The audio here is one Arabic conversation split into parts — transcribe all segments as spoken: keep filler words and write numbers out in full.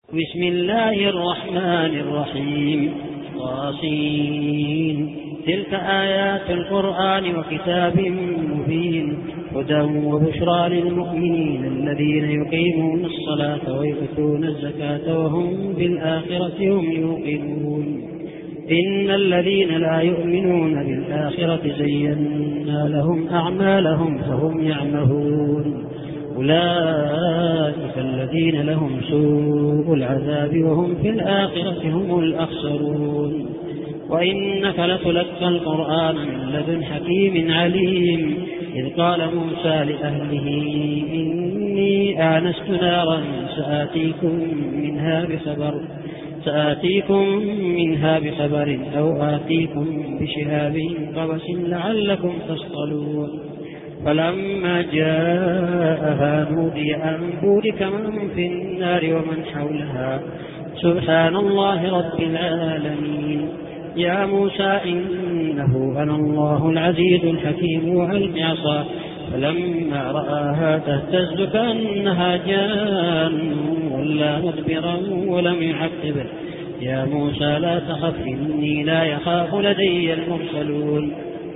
بسم الله الرحمن الرحيم. طاسين. تلك آيات القرآن وكتاب مبين هدى وبشرى للمؤمنين الذين يقيمون الصلاة ويؤتون الزكاة وهم بالآخرة هم يوقنون. إن الذين لا يؤمنون بالآخرة زينا لهم أعمالهم فهم يعمهون. أولئك الذين لهم سوء العذاب وهم في الآخرة هم الأخسرون. وإنك لتلقى القرآن من لدن حكيم عليم. إذ قال موسى لأهله إني آنست نارا سآتيكم منها بخبر سآتيكم منها بخبر أو آتيكم بشهاب قبس لعلكم تصطلون. فلما جاءها نودي أن بورك من في النار ومن حولها سبحان الله رب العالمين. يا موسى إنه أنا الله العزيز الحكيم وألق عصاك فلما رآها تهتز كأنها جان ولا مدبرا ولم يعقب. يا موسى لا تخف إني لا يخاف لدي المرسلون.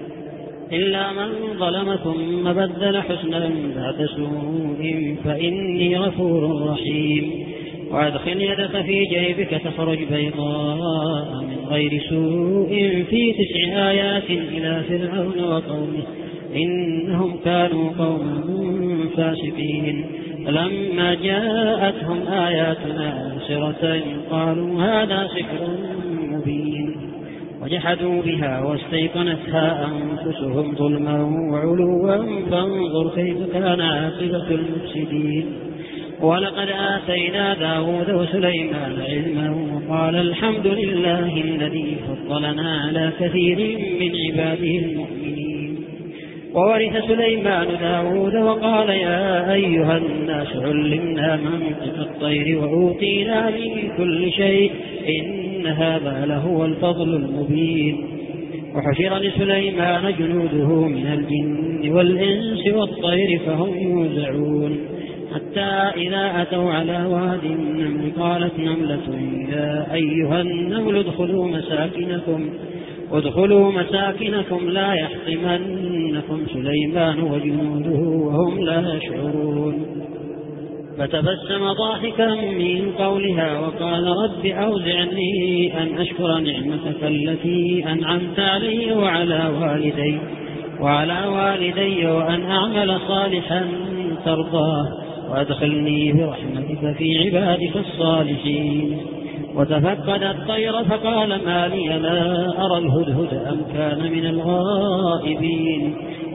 إلا من ظلم ثم بدل حسنا بعد سوء فإني غفور رحيم. وأدخل يدك في جيبك تخرج بيضاء من غير سوء في تسع آيات إلى فرعون وقومه إنهم كانوا قوما فاسقين. فلما جاءتهم آياتنا مبصرة قالوا هذا سحر مبين. وجحدوا بها واستيقنتها أنفسهم ظلما وعلوا فانظر كيف كان عاقبة المفسدين. ولقد آتينا داود وسليمان علما وقال الحمد لله الذي فضلنا على كثير من عباده المؤمنين. وورث سليمان داود وقال يا أيها الناس علمنا منطق الطير وأوتينا من كل شيء إن هذا لهو الفضل المبين. وحشر لسليمان جنوده من الجن والإنس والطير فهم يوزعون حتى إذا أتوا على واد النمل قالت نملة يا أيها النمل ادخلوا مساكنكم ادخلوا مساكنكم لا يحطمنكم سليمان وجنوده وهم لا يشعرون. فتبسم ضاحكا من قولها وقال رب أوزعني أن أشكر نعمتك التي أنعمت علي وعلى والدي وعلى والدي وأن أعمل صالحا ترضاه وأدخلني برحمتك في عبادك الصالحين. وتفقد الطير فقال ما لي لا أرى الهدهد أم كان من الغائبين.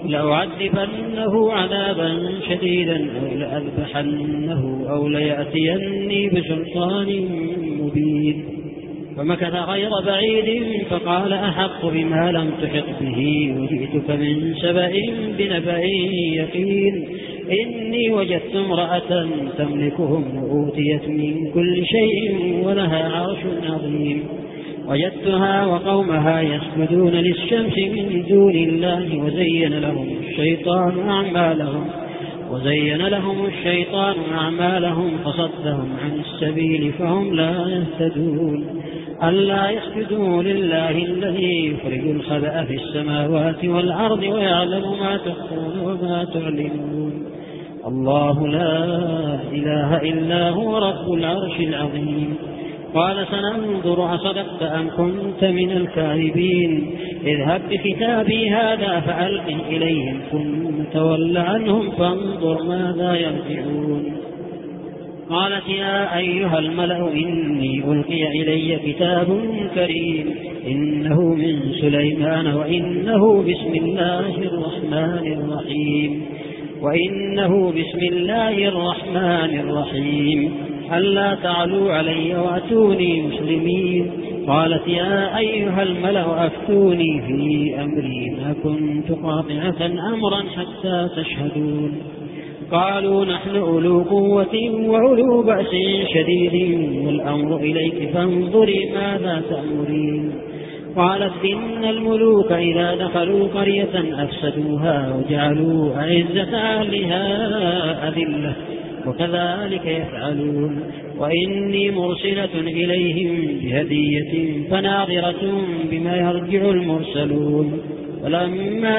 لأعذبنه عذابا شديدا أو لأذبحنه أو ليأتيني بسلطان مبين. فمكث غير بعيد فقال أحق بما لم تحط به وجئتك من سبأ بنبأ يقين. إني وجدت امرأة تملكهم وأوتيت من كل شيء ولها عرش عظيم. وجدتها وقومها يسجدون للشمس من دون الله وزين لهم الشيطان أعمالهم وزين لهم الشيطان أعمالهم فصدهم عن السبيل فهم لا يهتدون. ألا يسجدوا لله الذي يخرج الخبأ في السماوات والأرض ويعلم ما تخفون وما تعلنون. الله لا إله إلا هو رب العرش العظيم. قال سننظر أصدقت أم كنت من الكاذبين. اذهب بكتابي هذا فألقه إليهم ثم تول عنهم فانظر ماذا يرجعون. قالت يا أيها الملأ إني ألقي إلي كتاب كريم إنه من سليمان وإنه بسم الله الرحمن الرحيم وإنه بسم الله الرحمن الرحيم ألا تعلوا علي وأتوني مسلمين. قالت يا أيها الملأ أفتوني في أمري ما كنت قاطعة أمرا حتى تشهدون. قالوا نحن أولو قوة وأولو بأس شديد والأمر إليك فانظري ماذا تأمرين. قالت إن الملوك إذا دخلوا قرية أفسدوها وجعلوا أعزة أهلها أذلة وكذلك يفعلون. وإني مرسلة إليهم بهدية فناظرة بما يرجع المرسلون. فلما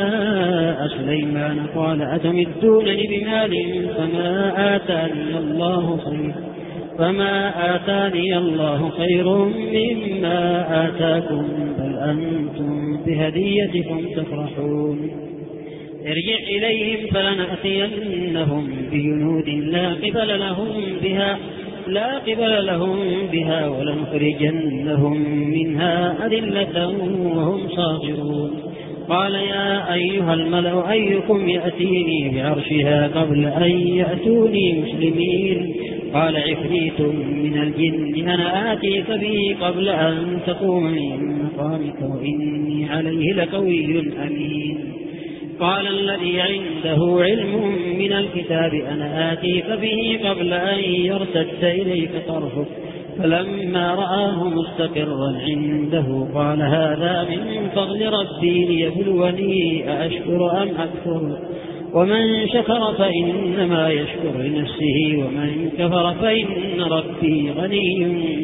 جاء سليمان قال أتمدونني بمال فما آتاني الله خير فما آتاني الله خير مما آتاكم بل أنتم بهديتكم تفرحون. ارجع إليهم فلنأتينهم بجنود لا قبل لهم بها لا قبل لهم بها ولنخرجنهم منها أذلة وهم صاغرون. قال يا أيها الملأ أيكم يأتيني بعرشها قبل أن يأتوني مسلمين؟ قال عفريت من الجن أنا آتيك به قبل أن تقوم من مقامك وإني عليه لقوي أمين. قال الذي عنده علم من الكتاب أنا آتيك به قبل أن يرتد إليك طرفك فلما رآه مستقرا عنده قال هذا من فضل ربي ليبلوني أأشكر أم أكفر ومن شكر فإنما يشكر لنفسه ومن كفر فإن ربي غني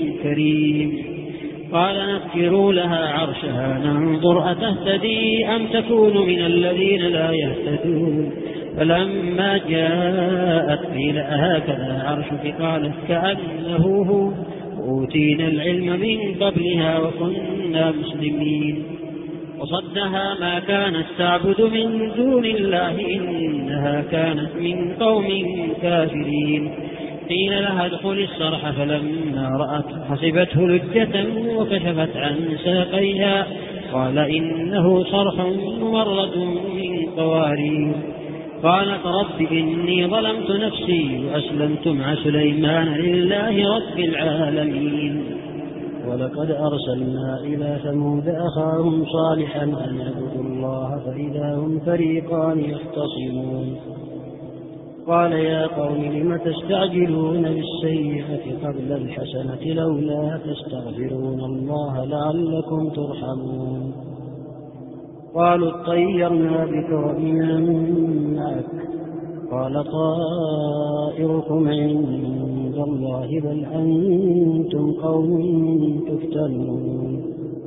كريم. قال نكروا لها عرشها ننظر أتهتدي أم تكون من الذين لا يهتدون. فلما جاءت قيل أهكذا عرشك قالت كأنه هو أوتينا العلم من قبلها وكنا مسلمين. وصدها ما كانت تعبد من دون الله إنها كانت من قوم كافرين. قيل لها ادخل الصرح فلما رأت حسبته لجة وكشفت عن ساقيها قال إنه صرح ممرد من قوارير. قالت رب إني ظلمت نفسي وأسلمت مع سليمان لله رب العالمين. ولقد أرسلنا إلى ثمود أخاهم صالحا أن اعبدوا الله فإذا هم فريقان يختصمون. قال يا قوم لم تستعجلون بالسيئة قبل الحسنة لولا تستغفرون الله لعلكم ترحمون. قالوا اطيرنا بك وبمن معك قال طائركم عند الله بل أنتم قوم تفتنون.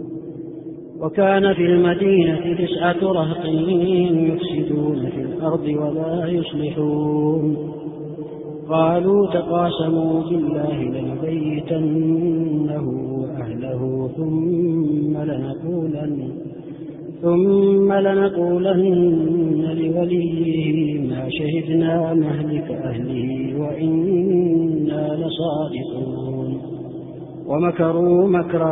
وكان في المدينة تسعة رهط يفسدون في الأرض ولا يصلحون. قالوا تقاسموا بالله لنبيتنه وأهله ثم لنقولن ثم لنقولن لوليه ما شهدنا مهلك أهله وإنا لصادقون. ومكروا مكرا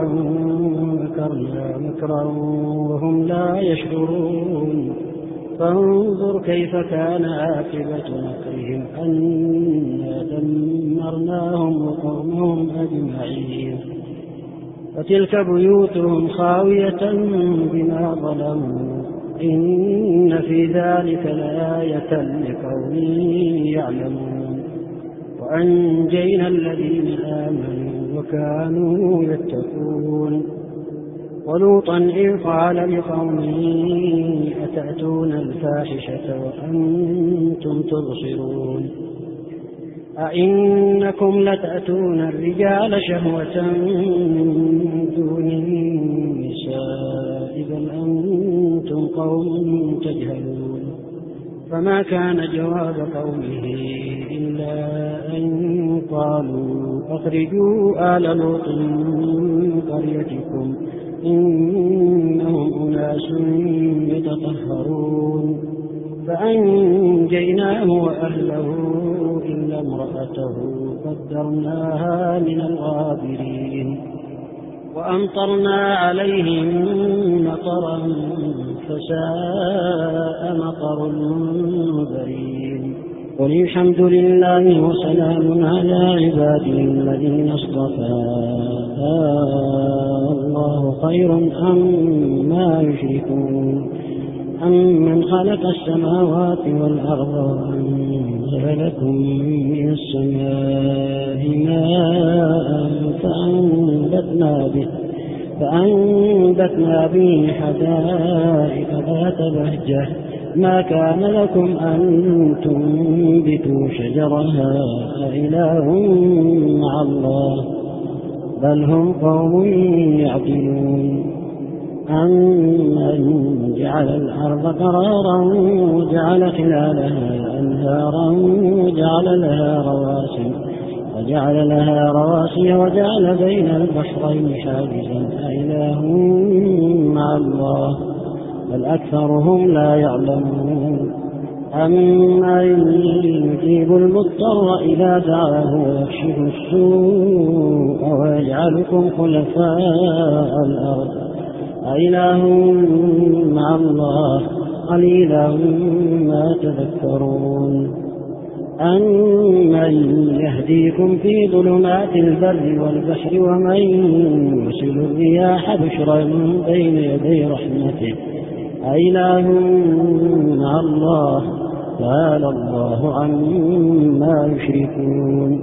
مكرنا مكرا وهم لا يشعرون. فانظر كيف كان عاقبة مكرهم أنا دمرناهم وقومهم أجمعين. وتلك بيوتهم خاوية بما ظلموا إن في ذلك لآية لقوم يعلمون. وأنجينا الذين آمنوا وكانوا يتقون. ولوطا إذ قال لقومه أتأتون الفاحشة وأنتم تبصرون أئنكم لتأتون الرجال شهوة من دون النساء بل أنتم قوم تجهلون. فما كان جواب قومه إلا أن قالوا أخرجوا آل لوط من قريتكم إنهم أناس يتطهرون. فأنجيناه وأهله إلا امرأته قدرناها من الغابرين. وأمطرنا عليهم مطرا فساء مطر المنذرين. قل الحمد لله وسلام على عباده الذين اصطفى الله خير أما يشركون. أمن خلق السماوات والأرض وأنزل لكم من السماء ماء فأنبتنا به فأنبتنا به حدائق ذات بهجة ما كان لكم أن تنبتوا شجرها أإله مع الله بل هم قوم يعدلون أمن جعل الأرض قرارا وجعل خلالها أنهارا وجعل لها رواسي وجعل لها رواسي وجعل بين البحرين حاجزا أإله مع الله بل أكثرهم لا يعلمون أمن يجيب المضطر إذا دعاه ويكشف السوء ويجعلكم خلفاء الأرض أإله مع الله قليلا ما تذكرون أمن يهديكم في ظلمات البر والبحر ومن يرسل الرياح بشرا بين يدي رحمته أإله مع الله تعالى الله عما يشركون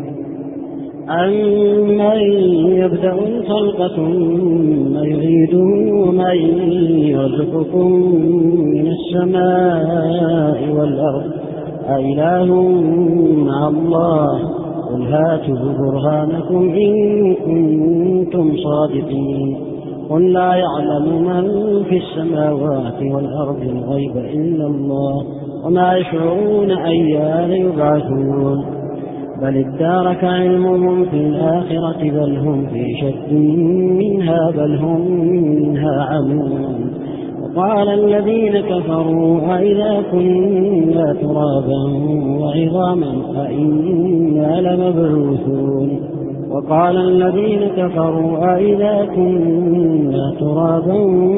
أمن يبدأ الخلق ثم يعيده ومن يرزقكم من السماء والأرض أإله مع الله قل هاتوا برهانكم إن كنتم صادقين قل لا يعلم من في السماوات والأرض الغيب إلا الله وما يشعرون أيان يبعثون بل ادارك علمهم في الآخرة بل هم في شك منها بل هم منها عمون وقال الذين كفروا أئذا كنا ترابا وعظاما أئنا لمبعوثون وقال الذين كفروا أئذا كنا ترابا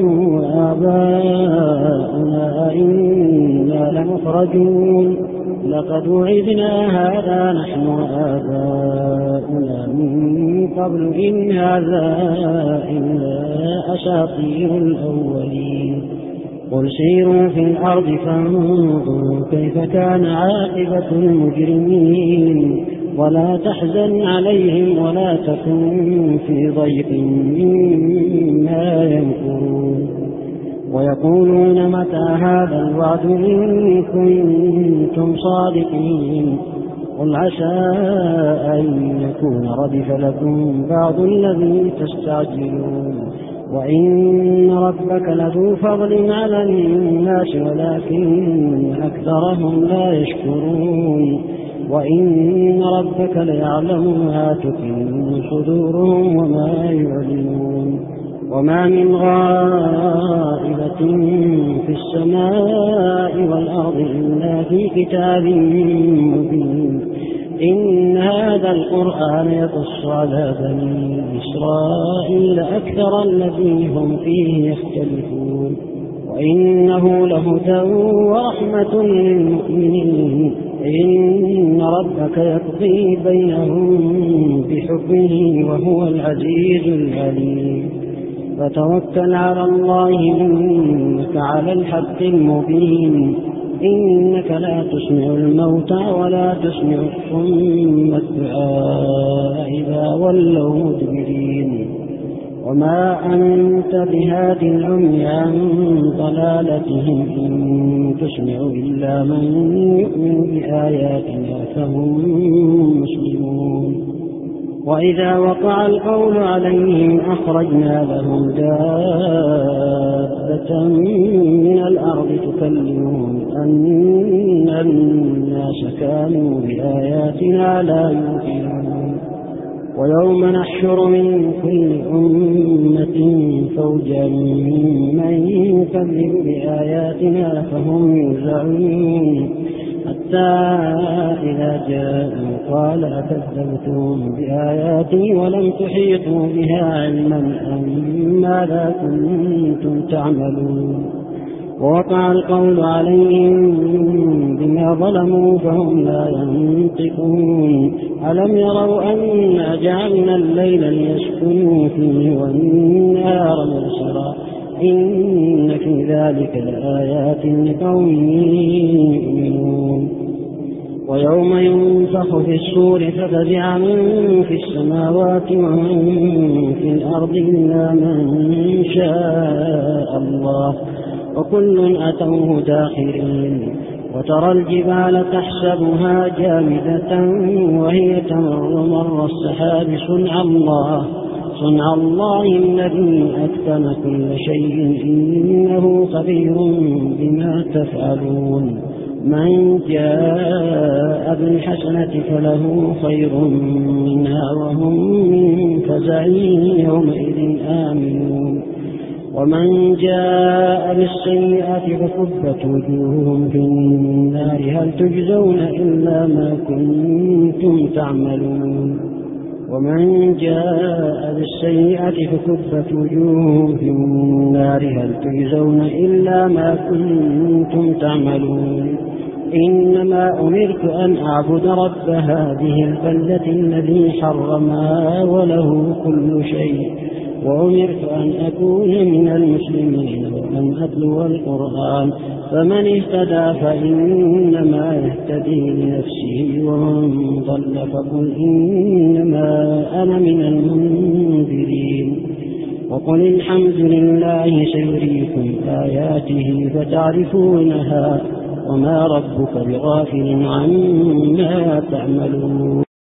وآباؤنا أئنا لمخرجون لقد وعدنا هذا نحن وآباؤنا من قبل إن هذا إلا أساطير الأولين قل سيروا في الأرض فانظروا كيف كان عاقبة المجرمين ولا تحزن عليهم ولا تكن في ضيق مما يمكرون ويقولون متى هذا الوعد إن كنتم صادقين قل عسى أن يكون ردف لكم بعض الذي تستعجلون وإن ربك لذو فضل على الناس ولكن أكثرهم لا يشكرون وإن ربك ليعلم ما تكن صدورهم وما يعلنون وما من غائبة في السماء والأرض إلا في كتاب مبين إن هذا القرآن يقص على بني إسرائيل أكثر الذي هم فيه يختلفون وإنه لهدى ورحمة للمؤمنين إن ربك يقضي بينهم بحكمه وهو العزيز العليم فتوكل على الله إنك على الحق المبين إنك لا تسمع الموتى ولا تسمع الصم الدعاء إذا ولوا مدبرين وما أنت بهاد العمي عن ضلالتهم إن تسمع إلا من يؤمن بآياتنا فهم مسلمون وإذا وقع القول عليهم أخرجنا لهم دابة من الأرض تكلمون أن الناس كانوا بآياتنا لا يوقنون ويوم نحشر من كل أمة فوجا ممن يكذب بآياتنا فهم يوزعون حتى إذا جاءوا قال أكذبتم بآياتي ولم تحيطوا بها علما أم ماذا كنتم تعملون ووقع القول عليهم بما ظلموا فهم لا ينطقون ألم يروا أنا جعلنا الليل ليسكنوا فيه والنهار مبصرا إن في ذلك لآيات لقوم يؤمنون ويوم ينفخ في الصور ففزع من في السماوات ومن في الأرض إلا من شاء الله وكل أتوه داخرين وترى الجبال تحسبها جامدة وهي تمر مر السحاب صنع الله صنع الله الذي أتقن كل شيء إنه خبير بما تفعلون من جاء بالحسنة فله خير منها وهم من فزع يومئذ آمنون ومن جاء بالسيئة فكبت وجوههم في النار هل تجزون إلا ما كنتم تعملون ومن جاء بالسيئة فكبت وجوههم في النار هل تجزون إلا ما كنتم تعملون إنما أمرت أن أعبد رب هذه البلدة الذي حرمها وله كل شيء وأمرت أن أكون من المسلمين وأن أتلو القرآن فمن اهتدى فإنما يهتدي لنفسه ومن ضل فقل إنما أنا من المنذرين وقل الحمد لله سيريكم آياته فتعرفونها وما ربك بغافل عما تعملون